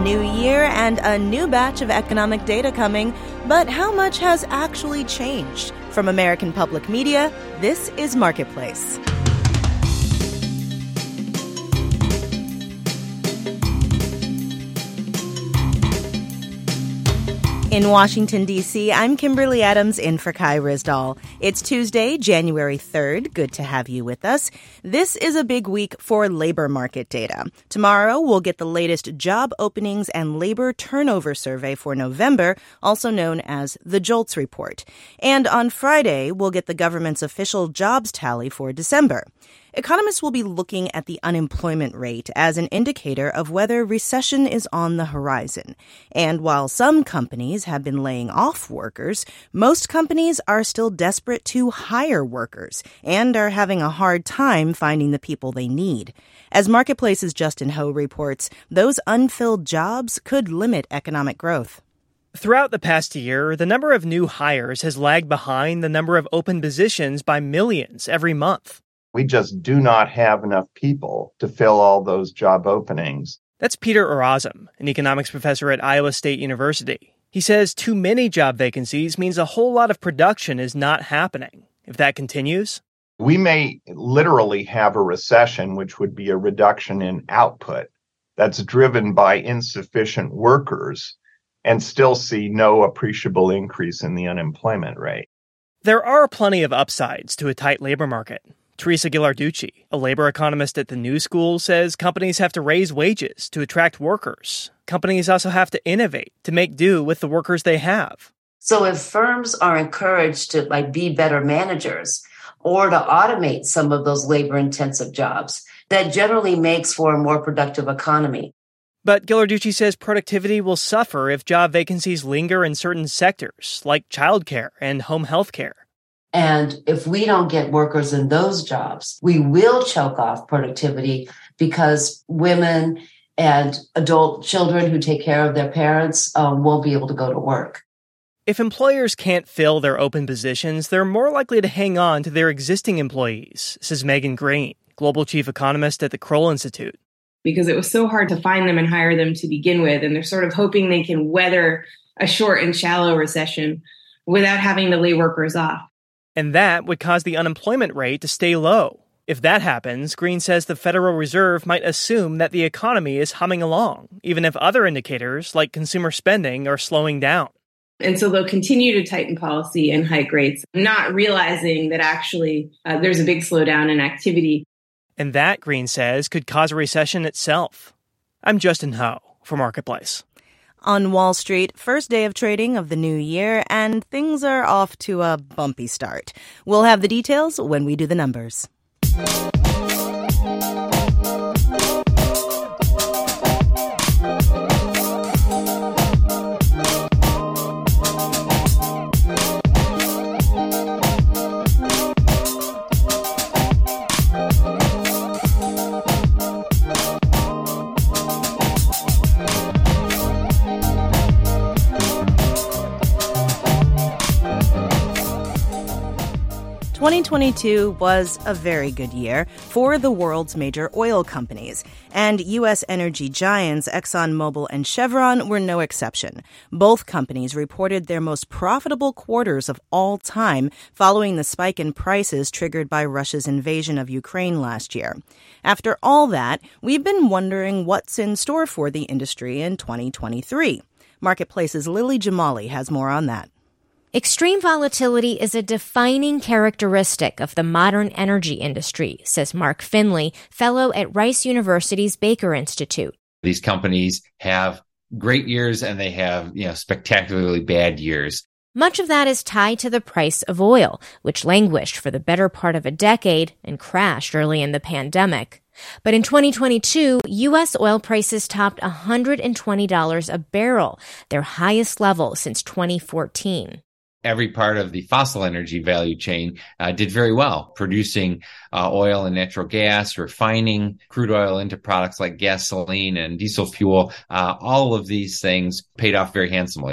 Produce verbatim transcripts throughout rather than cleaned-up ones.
new year and a new batch of economic data coming, but how much has actually changed? From American Public Media, this is Marketplace. In Washington, D C, I'm Kimberly Adams in for Kai Ryssdal. It's Tuesday, January third. Good to have you with us. This is a big week for labor market data. Tomorrow, we'll get the latest job openings and labor turnover survey for November, also known as the JOLTS report. And on Friday, we'll get the government's official jobs tally for December. Economists will be looking at the unemployment rate as an indicator of whether recession is on the horizon. And while some companies have been laying off workers, most companies are still desperate to hire workers and are having a hard time finding the people they need. As Marketplace's Justin Ho reports, those unfilled jobs could limit economic growth. Throughout the past year, the number of new hires has lagged behind the number of open positions by millions every month. We just do not have enough people to fill all those job openings. That's Peter Orazem, an economics professor at Iowa State University. He says too many job vacancies means a whole lot of production is not happening. If that continues, we may literally have a recession, which would be a reduction in output that's driven by insufficient workers, and still see no appreciable increase in the unemployment rate. There are plenty of upsides to a tight labor market. Teresa Ghilarducci, a labor economist at the New School, says companies have to raise wages to attract workers. Companies also have to innovate to make do with the workers they have. So if firms are encouraged to like be better managers or to automate some of those labor-intensive jobs, that generally makes for a more productive economy. But Ghilarducci says productivity will suffer if job vacancies linger in certain sectors, like childcare and home health care. And if we don't get workers in those jobs, we will choke off productivity because women and adult children who take care of their parents um, won't be able to go to work. If employers can't fill their open positions, they're more likely to hang on to their existing employees, says Megan Green, global chief economist at the Kroll Institute. Because it was so hard to find them and hire them to begin with, and they're sort of hoping they can weather a short and shallow recession without having to lay workers off. And that would cause the unemployment rate to stay low. If that happens, Green says the Federal Reserve might assume that the economy is humming along, even if other indicators, like consumer spending, are slowing down. And so they'll continue to tighten policy and hike rates, not realizing that actually uh, there's a big slowdown in activity. And that, Green says, could cause a recession itself. I'm Justin Ho for Marketplace. On Wall Street, first day of trading of the new year, and things are off to a bumpy start. We'll have the details when we do the numbers. twenty twenty-two was a very good year for the world's major oil companies, and U S energy giants ExxonMobil and Chevron were no exception. Both companies reported their most profitable quarters of all time following the spike in prices triggered by Russia's invasion of Ukraine last year. After all that, we've been wondering what's in store for the industry in twenty twenty-three. Marketplace's Lily Jamali has more on that. Extreme volatility is a defining characteristic of the modern energy industry, says Mark Finley, fellow at Rice University's Baker Institute. These companies have great years and they have, you know, spectacularly bad years. Much of that is tied to the price of oil, which languished for the better part of a decade and crashed early in the pandemic. But in twenty twenty-two, U S oil prices topped one hundred twenty dollars a barrel, their highest level since twenty fourteen. Every part of the fossil energy value chain uh, did very well, producing uh, oil and natural gas, refining crude oil into products like gasoline and diesel fuel. Uh, all of these things paid off very handsomely.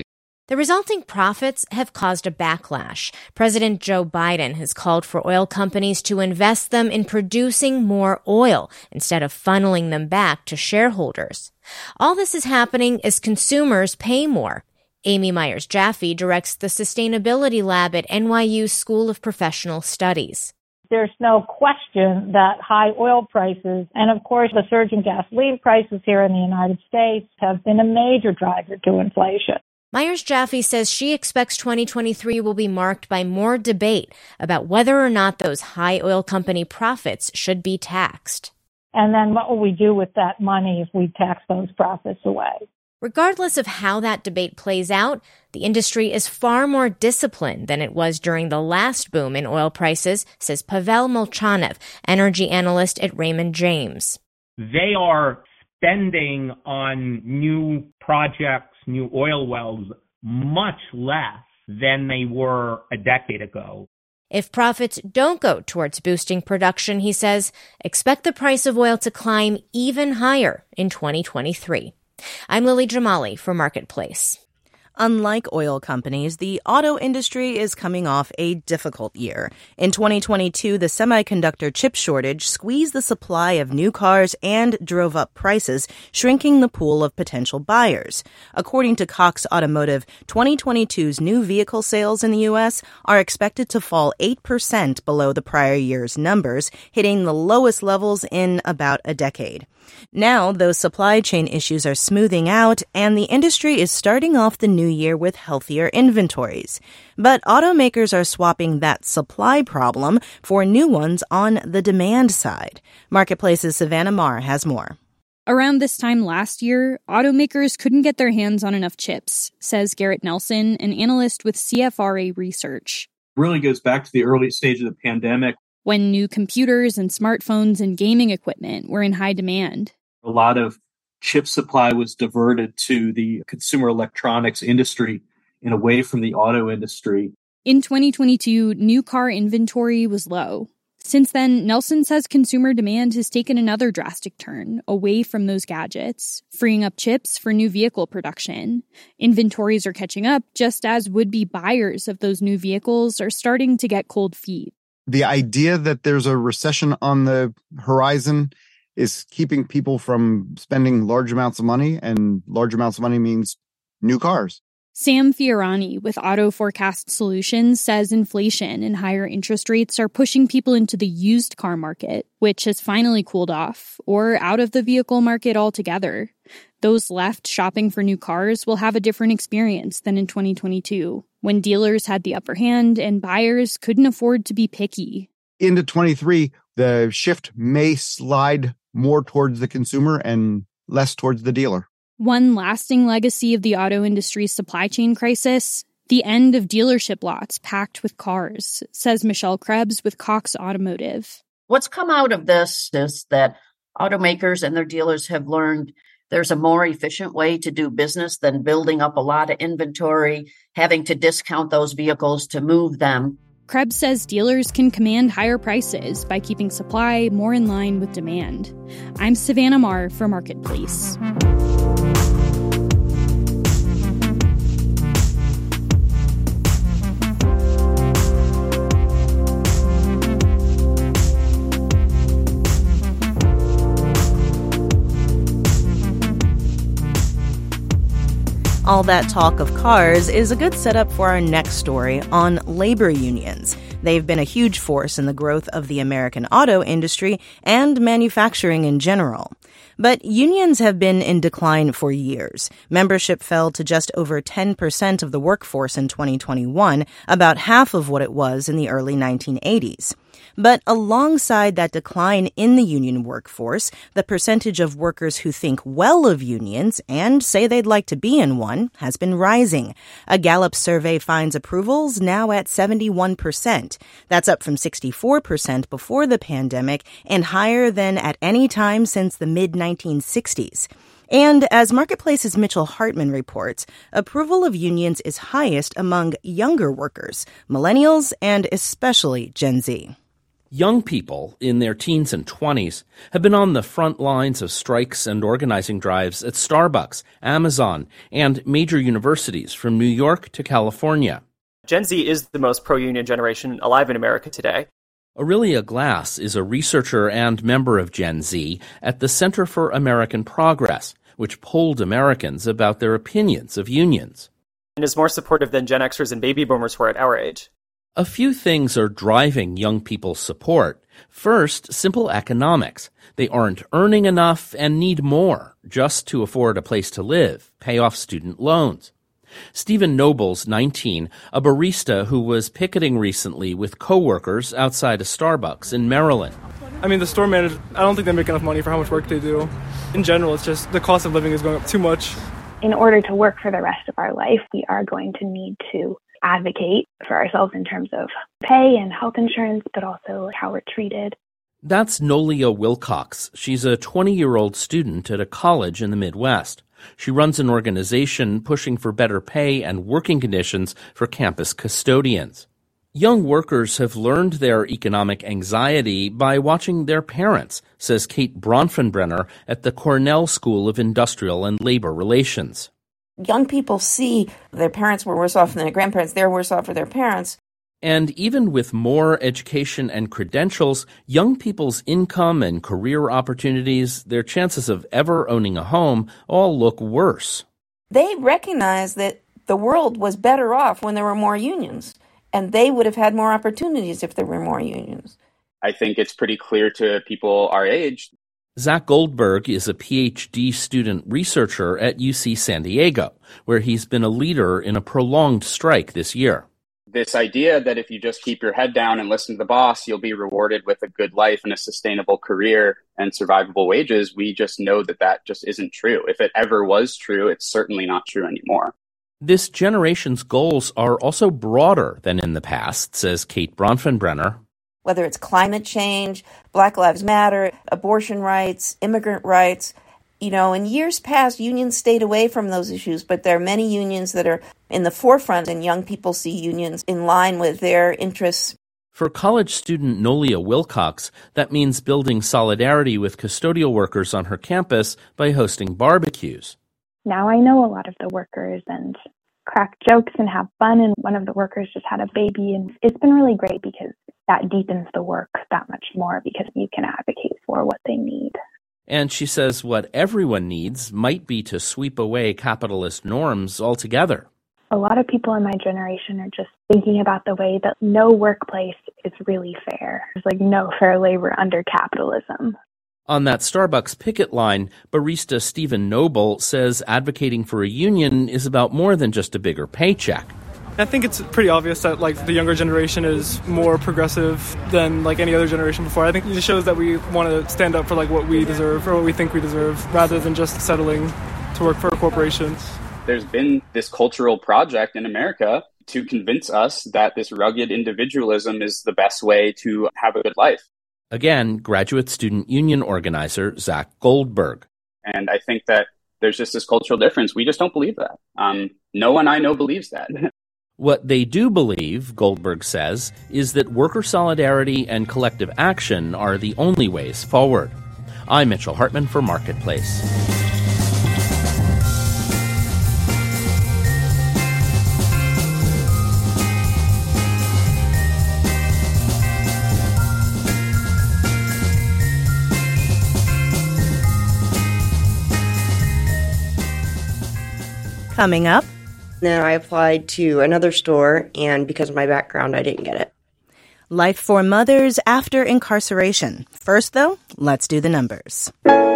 The resulting profits have caused a backlash. President Joe Biden has called for oil companies to invest them in producing more oil instead of funneling them back to shareholders. All this is happening as consumers pay more. Amy Myers Jaffe directs the Sustainability Lab at N Y U School of Professional Studies. There's no question that high oil prices and, of course, the surge in gasoline prices here in the United States have been a major driver to inflation. Myers Jaffe says she expects twenty twenty-three will be marked by more debate about whether or not those high oil company profits should be taxed. And then what will we do with that money if we tax those profits away? Regardless of how that debate plays out, the industry is far more disciplined than it was during the last boom in oil prices, says Pavel Molchanov, energy analyst at Raymond James. They are spending on new projects, new oil wells, much less than they were a decade ago. If profits don't go towards boosting production, he says, expect the price of oil to climb even higher in twenty twenty-three. I'm Lily Jamali for Marketplace. Unlike oil companies, the auto industry is coming off a difficult year. In twenty twenty-two, the semiconductor chip shortage squeezed the supply of new cars and drove up prices, shrinking the pool of potential buyers. According to Cox Automotive, twenty twenty-two's new vehicle sales in the U S are expected to fall eight percent below the prior year's numbers, hitting the lowest levels in about a decade. Now, those supply chain issues are smoothing out, and the industry is starting off the new year with healthier inventories. But automakers are swapping that supply problem for new ones on the demand side. Marketplace's Savannah Marr has more. Around this time last year, automakers couldn't get their hands on enough chips, says Garrett Nelson, an analyst with C F R A Research. It really goes back to the early stage of the pandemic, when new computers and smartphones and gaming equipment were in high demand. A lot of chip supply was diverted to the consumer electronics industry and away from the auto industry. In twenty twenty-two, new car inventory was low. Since then, Nelson says consumer demand has taken another drastic turn away from those gadgets, freeing up chips for new vehicle production. Inventories are catching up just as would-be buyers of those new vehicles are starting to get cold feet. The idea that there's a recession on the horizon is keeping people from spending large amounts of money, and large amounts of money means new cars. Sam Fiorani with Auto Forecast Solutions says inflation and higher interest rates are pushing people into the used car market, which has finally cooled off, or out of the vehicle market altogether. Those left shopping for new cars will have a different experience than in twenty twenty-two, when dealers had the upper hand and buyers couldn't afford to be picky. Into twenty-three, the shift may slide more towards the consumer and less towards the dealer. One lasting legacy of the auto industry's supply chain crisis, the end of dealership lots packed with cars, says Michelle Krebs with Cox Automotive. What's come out of this is that automakers and their dealers have learned there's a more efficient way to do business than building up a lot of inventory, having to discount those vehicles to move them. Krebs says dealers can command higher prices by keeping supply more in line with demand. I'm Savannah Marr for Marketplace. All that talk of cars is a good setup for our next story on labor unions. They've been a huge force in the growth of the American auto industry and manufacturing in general. But unions have been in decline for years. Membership fell to just over ten percent of the workforce in twenty twenty-one, about half of what it was in the early nineteen eighties. But alongside that decline in the union workforce, the percentage of workers who think well of unions and say they'd like to be in one has been rising. A Gallup survey finds approvals now at seventy-one percent. That's up from sixty-four percent before the pandemic and higher than at any time since the mid nineteen sixties. And as Marketplace's Mitchell Hartman reports, approval of unions is highest among younger workers, millennials, and especially Gen Z. Young people in their teens and twenties have been on the front lines of strikes and organizing drives at Starbucks, Amazon, and major universities from New York to California. Gen Z is the most pro-union generation alive in America today. Aurelia Glass is a researcher and member of Gen Z at the Center for American Progress, which polled Americans about their opinions of unions. And is more supportive than Gen Xers and baby boomers were at our age. A few things are driving young people's support. First, simple economics. They aren't earning enough and need more just to afford a place to live, pay off student loans. Stephen Noble's nineteen, a barista who was picketing recently with coworkers outside a Starbucks in Maryland. I mean, the store manager, I don't think they make enough money for how much work they do. In general, it's just the cost of living is going up too much. In order to work for the rest of our life, we are going to need to advocate for ourselves in terms of pay and health insurance, but also how we're treated. That's Nolia Wilcox. She's a twenty-year-old student at a college in the Midwest. She runs an organization pushing for better pay and working conditions for campus custodians. Young workers have learned their economic anxiety by watching their parents, says Kate Bronfenbrenner at the Cornell School of Industrial and Labor Relations. Young people see their parents were worse off than their grandparents. They're worse off for their parents. And even with more education and credentials, young people's income and career opportunities, their chances of ever owning a home, all look worse. They recognize that the world was better off when there were more unions, and they would have had more opportunities if there were more unions. I think it's pretty clear to people our age. Zach Goldberg is a P H D student researcher at U C San Diego, where he's been a leader in a prolonged strike this year. This idea that if you just keep your head down and listen to the boss, you'll be rewarded with a good life and a sustainable career and survivable wages, we just know that that just isn't true. If it ever was true, it's certainly not true anymore. This generation's goals are also broader than in the past, says Kate Bronfenbrenner. Whether it's climate change, Black Lives Matter, abortion rights, immigrant rights. You know, in years past, unions stayed away from those issues, but there are many unions that are in the forefront, and young people see unions in line with their interests. For college student Nolia Wilcox, that means building solidarity with custodial workers on her campus by hosting barbecues. Now I know a lot of the workers and crack jokes and have fun, and one of the workers just had a baby, and it's been really great because that deepens the work that much more because you can advocate for what they need. And she says what everyone needs might be to sweep away capitalist norms altogether. A lot of people in my generation are just thinking about the way that no workplace is really fair. There's like no fair labor under capitalism. On that Starbucks picket line, barista Stephen Noble says advocating for a union is about more than just a bigger paycheck. I think it's pretty obvious that like the younger generation is more progressive than like any other generation before. I think it just shows that we want to stand up for like what we deserve or what we think we deserve rather than just settling to work for corporations. There's been this cultural project in America to convince us that this rugged individualism is the best way to have a good life. Again, graduate student union organizer Zach Goldberg. And I think that there's just this cultural difference. We just don't believe that. Um, no one I know believes that. What they do believe, Goldberg says, is that worker solidarity and collective action are the only ways forward. I'm Mitchell Hartman for Marketplace. Coming up. Then I applied to another store, and because of my background, I didn't get it. Life for mothers after incarceration. First, though, let's do the numbers.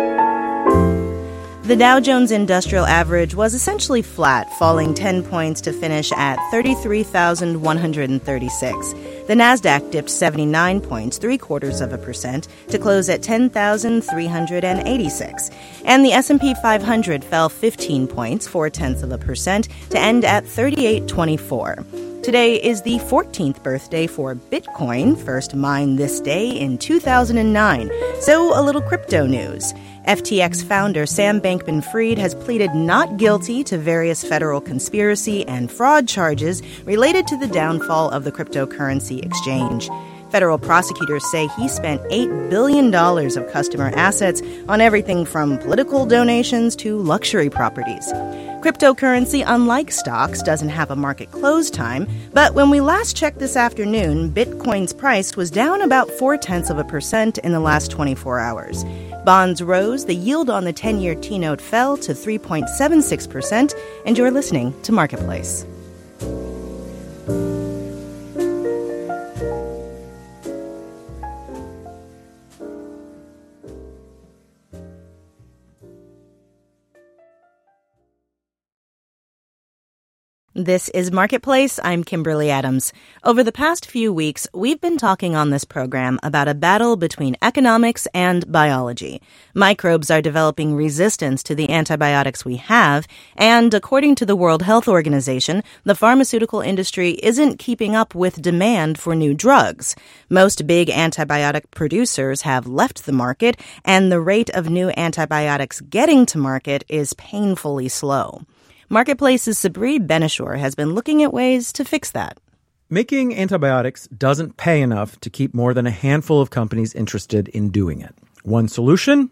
The Dow Jones Industrial Average was essentially flat, falling ten points to finish at thirty-three thousand one hundred thirty-six. The Nasdaq dipped seventy-nine points, three quarters of a percent, to close at ten thousand three hundred eighty-six. And the S and P five hundred fell fifteen points, four tenths of a percent, to end at thirty-eight twenty-four. Today is the fourteenth birthday for Bitcoin, first mined this day in two thousand nine. So a little crypto news. F T X founder Sam Bankman-Fried has pleaded not guilty to various federal conspiracy and fraud charges related to the downfall of the cryptocurrency exchange. Federal prosecutors say he spent eight billion dollars of customer assets on everything from political donations to luxury properties. Cryptocurrency, unlike stocks, doesn't have a market close time, but when we last checked this afternoon, Bitcoin's price was down about four-tenths of a percent in the last twenty-four hours. Bonds rose, the yield on the ten-year T-note fell to three point seven six percent, and you're listening to Marketplace. This is Marketplace. I'm Kimberly Adams. Over the past few weeks, we've been talking on this program about a battle between economics and biology. Microbes are developing resistance to the antibiotics we have, and according to the World Health Organization, the pharmaceutical industry isn't keeping up with demand for new drugs. Most big antibiotic producers have left the market, and the rate of new antibiotics getting to market is painfully slow. Marketplace's Sabri Benishore has been looking at ways to fix that. Making antibiotics doesn't pay enough to keep more than a handful of companies interested in doing it. One solution?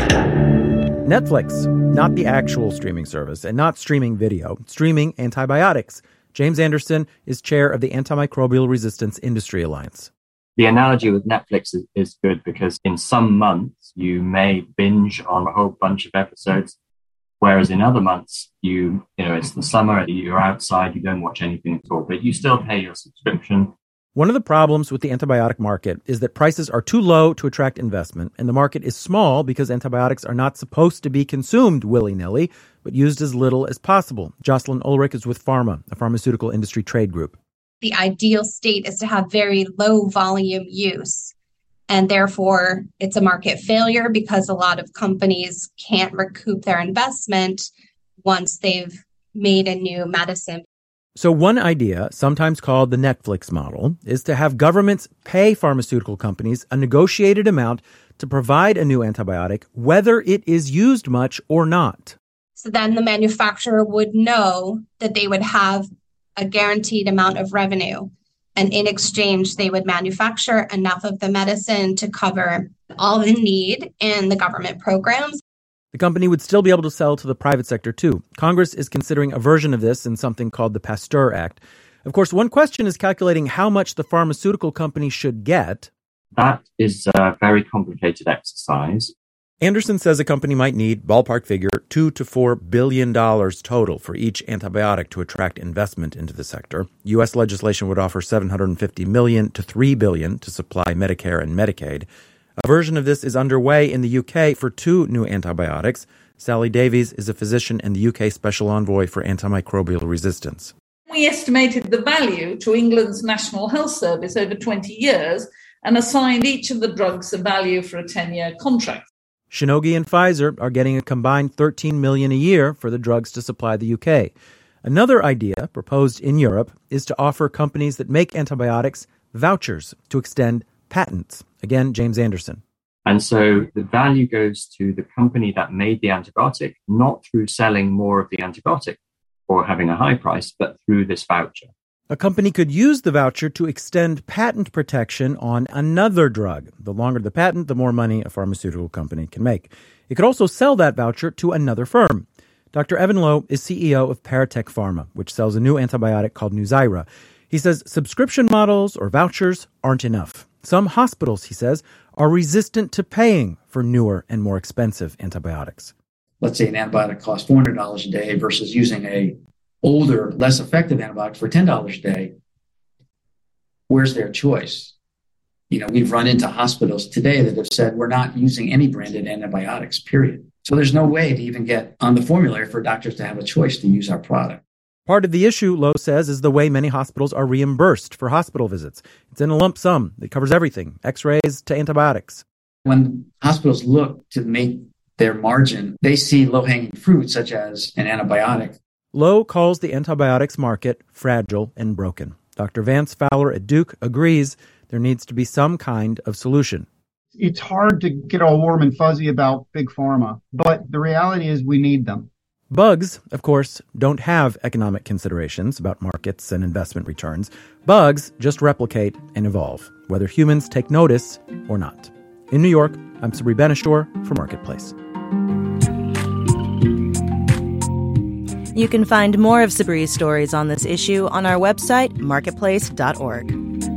Netflix. Not the actual streaming service and not streaming video, streaming antibiotics. James Anderson is chair of the Antimicrobial Resistance Industry Alliance. The analogy with Netflix is, is good because in some months you may binge on a whole bunch of episodes. Whereas in other months, you, you know, it's the summer, you're outside, you don't watch anything at all, but you still pay your subscription. One of the problems with the antibiotic market is that prices are too low to attract investment, and the market is small because antibiotics are not supposed to be consumed willy-nilly, but used as little as possible. Jocelyn Ulrich is with Pharma, a pharmaceutical industry trade group. The ideal state is to have very low volume use. And therefore, it's a market failure because a lot of companies can't recoup their investment once they've made a new medicine. So one idea, sometimes called the Netflix model, is to have governments pay pharmaceutical companies a negotiated amount to provide a new antibiotic, whether it is used much or not. So then the manufacturer would know that they would have a guaranteed amount of revenue. And in exchange, they would manufacture enough of the medicine to cover all the need in the government programs. The company would still be able to sell to the private sector, too. Congress is considering a version of this in something called the Pasteur Act. Of course, one question is calculating how much the pharmaceutical company should get. That is a very complicated exercise. Anderson says a company might need, ballpark figure, two to four billion dollars total for each antibiotic to attract investment into the sector. U S legislation would offer seven hundred fifty million to three billion dollars to supply Medicare and Medicaid. A version of this is underway in the U K for two new antibiotics. Sally Davies is a physician and the U K Special Envoy for Antimicrobial Resistance. We estimated the value to England's National Health Service over twenty years and assigned each of the drugs a value for a ten-year contract. Shionogi and Pfizer are getting a combined thirteen million dollars a year for the drugs to supply the U K. Another idea proposed in Europe is to offer companies that make antibiotics vouchers to extend patents. Again, James Anderson. And so the value goes to the company that made the antibiotic, not through selling more of the antibiotic or having a high price, but through this voucher. A company could use the voucher to extend patent protection on another drug. The longer the patent, the more money a pharmaceutical company can make. It could also sell that voucher to another firm. Doctor Evan Lowe is C E O of Paratech Pharma, which sells a new antibiotic called Nuzyra. He says subscription models or vouchers aren't enough. Some hospitals, he says, are resistant to paying for newer and more expensive antibiotics. Let's say an antibiotic costs four hundred dollars a day versus using a older, less effective antibiotic for ten dollars a day. Where's their choice? You know, we've run into hospitals today that have said we're not using any branded antibiotics, period. So there's no way to even get on the formulary for doctors to have a choice to use our product. Part of the issue, Lowe says, is the way many hospitals are reimbursed for hospital visits. It's in a lump sum that covers everything, x-rays to antibiotics. When hospitals look to make their margin, they see low-hanging fruit, such as an antibiotic. Lowe calls the antibiotics market fragile and broken. Doctor Vance Fowler at Duke agrees there needs to be some kind of solution. It's hard to get all warm and fuzzy about big pharma, but the reality is we need them. Bugs, of course, don't have economic considerations about markets and investment returns. Bugs just replicate and evolve, whether humans take notice or not. In New York, I'm Sabri Benishore for Marketplace. You can find more of Sabri's stories on this issue on our website, marketplace dot org.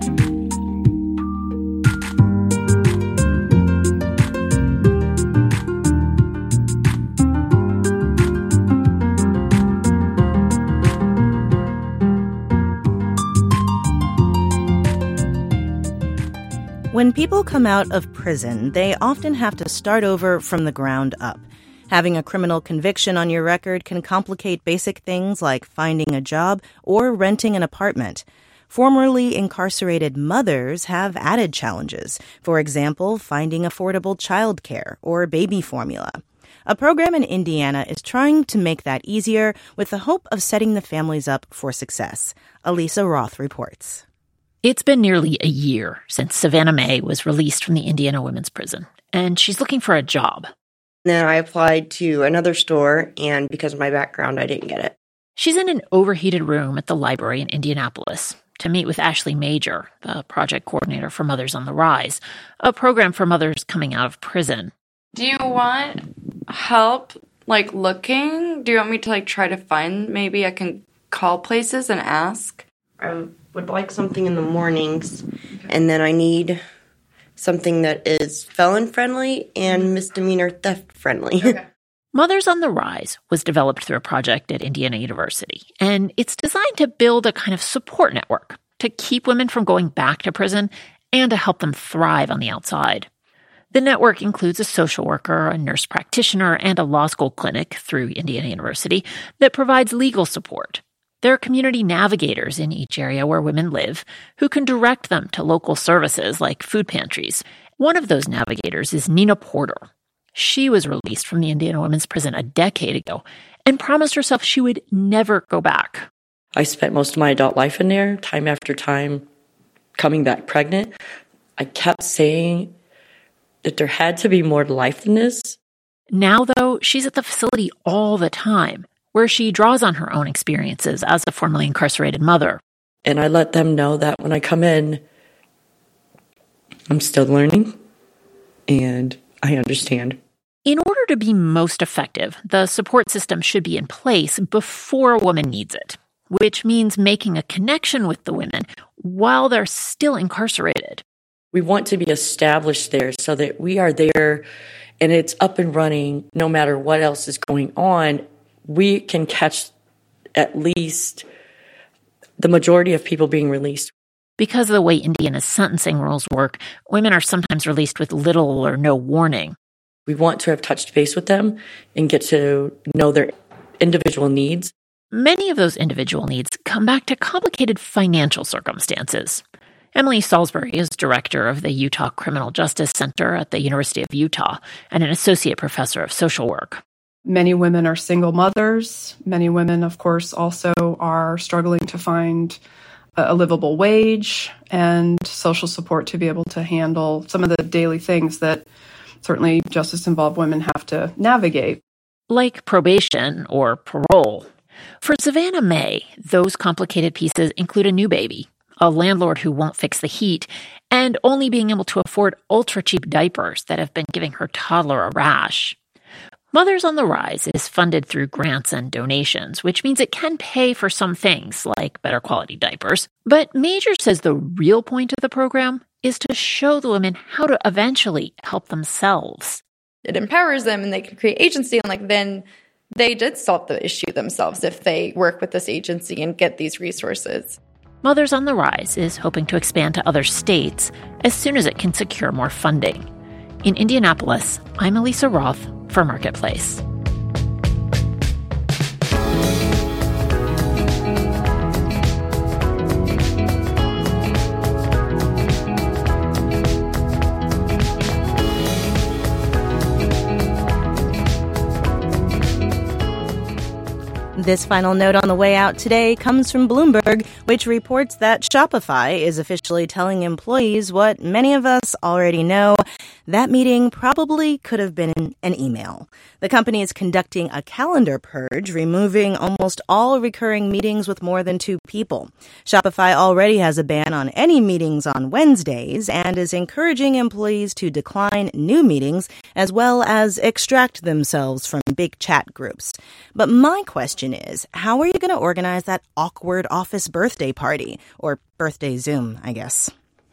When people come out of prison, they often have to start over from the ground up. Having a criminal conviction on your record can complicate basic things like finding a job or renting an apartment. Formerly incarcerated mothers have added challenges. For example, finding affordable childcare or baby formula. A program in Indiana is trying to make that easier with the hope of setting the families up for success. Elisa Roth reports. It's been nearly a year since Savannah May was released from the Indiana Women's Prison, and she's looking for a job. Then I applied to another store, and because of my background, I didn't get it. She's in an overheated room at the library in Indianapolis to meet with Ashley Major, the project coordinator for Mothers on the Rise, a program for mothers coming out of prison. Do you want help, like, looking? Do you want me to, like, try to find, maybe I can call places and ask? I would like something in the mornings, and then I need something that is felon-friendly and misdemeanor theft-friendly. Okay. Mothers on the Rise was developed through a project at Indiana University, and it's designed to build a kind of support network to keep women from going back to prison and to help them thrive on the outside. The network includes a social worker, a nurse practitioner, and a law school clinic through Indiana University that provides legal support. There are community navigators in each area where women live who can direct them to local services like food pantries. One of those navigators is Nina Porter. She was released from the Indiana Women's Prison a decade ago and promised herself she would never go back. I spent most of my adult life in there, time after time, coming back pregnant. I kept saying that there had to be more to life than this. Now, though, she's at the facility all the time, where she draws on her own experiences as a formerly incarcerated mother. And I let them know that when I come in, I'm still learning, and I understand. In order to be most effective, the support system should be in place before a woman needs it, which means making a connection with the women while they're still incarcerated. We want to be established there so that we are there and it's up and running no matter what else is going on. We can catch at least the majority of people being released. Because of the way Indiana's sentencing rules work, women are sometimes released with little or no warning. We want to have touched base with them and get to know their individual needs. Many of those individual needs come back to complicated financial circumstances. Emily Salisbury is director of the Utah Criminal Justice Center at the University of Utah and an associate professor of social work. Many women are single mothers. Many women, of course, also are struggling to find a livable wage and social support to be able to handle some of the daily things that certainly justice-involved women have to navigate. Like probation or parole. For Savannah May, those complicated pieces include a new baby, a landlord who won't fix the heat, and only being able to afford ultra-cheap diapers that have been giving her toddler a rash. Mothers on the Rise is funded through grants and donations, which means it can pay for some things like better quality diapers. But Major says the real point of the program is to show the women how to eventually help themselves. It empowers them and they can create agency, and like then they did solve the issue themselves if they work with this agency and get these resources. Mothers on the Rise is hoping to expand to other states as soon as it can secure more funding. In Indianapolis, I'm Elisa Roth for Marketplace. This final note on the way out today comes from Bloomberg, which reports that Shopify is officially telling employees what many of us already know. That meeting probably could have been an email. The company is conducting a calendar purge, removing almost all recurring meetings with more than two people. Shopify already has a ban on any meetings on Wednesdays and is encouraging employees to decline new meetings as well as extract themselves from big chat groups. But my question is, how are you going to organize that awkward office birthday party? Or birthday Zoom, I guess.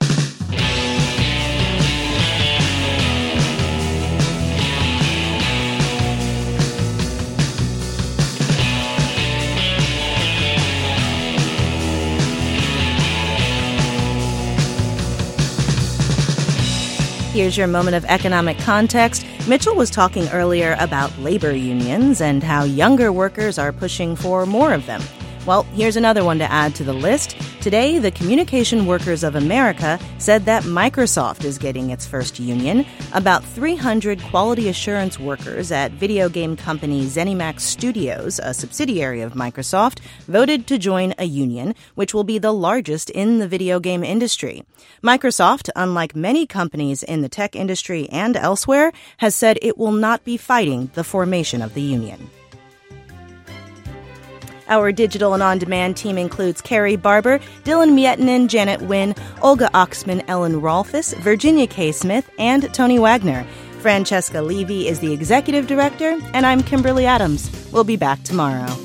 Here's your moment of economic context. Mitchell was talking earlier about labor unions and how younger workers are pushing for more of them. Well, here's another one to add to the list. Today, the Communication Workers of America said that Microsoft is getting its first union. About three hundred quality assurance workers at video game company ZeniMax Studios, a subsidiary of Microsoft, voted to join a union, which will be the largest in the video game industry. Microsoft, unlike many companies in the tech industry and elsewhere, has said it will not be fighting the formation of the union. Our digital and on-demand team includes Carrie Barber, Dylan Miettinen, Janet Wynn, Olga Oxman, Ellen Rolfus, Virginia K. Smith, and Tony Wagner. Francesca Levy is the executive director, and I'm Kimberly Adams. We'll be back tomorrow.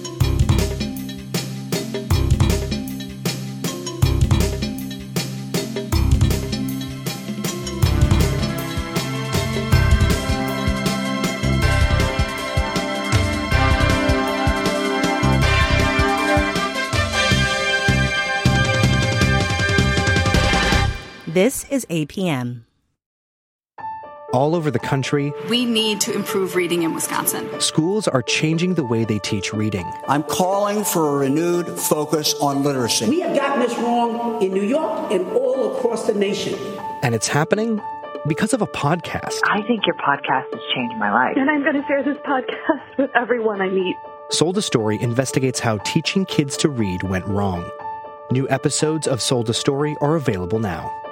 This is A P M. All over the country, we need to improve reading in Wisconsin. Schools are changing the way they teach reading. I'm calling for a renewed focus on literacy. We have gotten this wrong in New York and all across the nation. And it's happening because of a podcast. I think your podcast has changed my life. And I'm going to share this podcast with everyone I meet. Sold a Story investigates how teaching kids to read went wrong. New episodes of Sold a Story are available now.